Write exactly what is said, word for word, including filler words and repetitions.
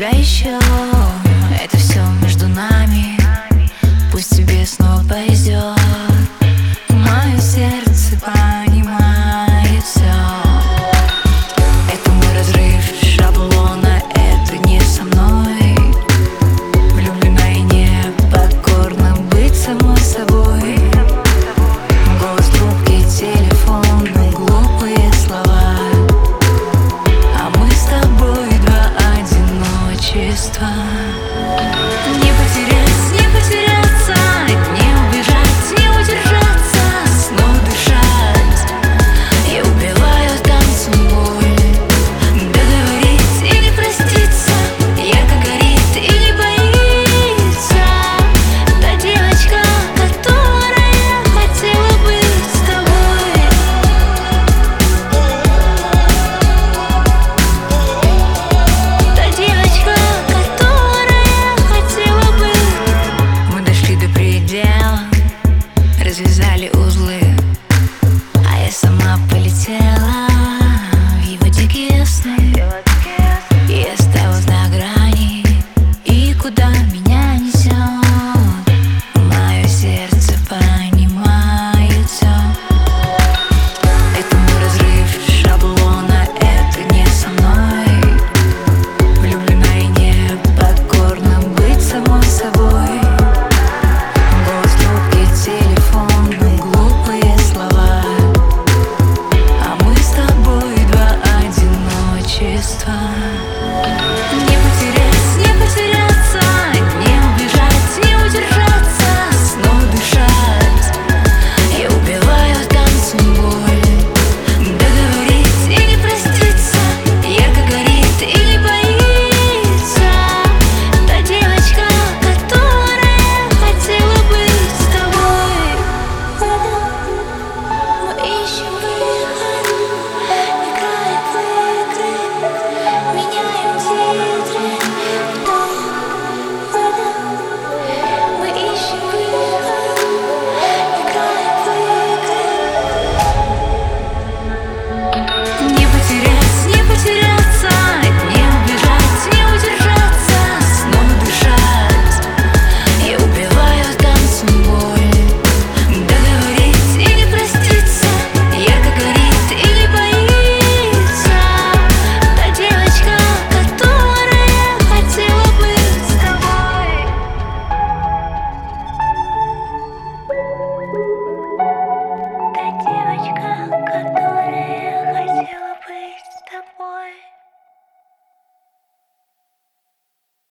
тебя еще. Это все между нами. Пусть тебе снова повезет. Мое сердце понимает все. Это мой разрыв шаблона, это не со мной. Влюблена и непокорна быть самой собой. Голос трубки, телефон, глупые слова. А мы с тобой два одиночества.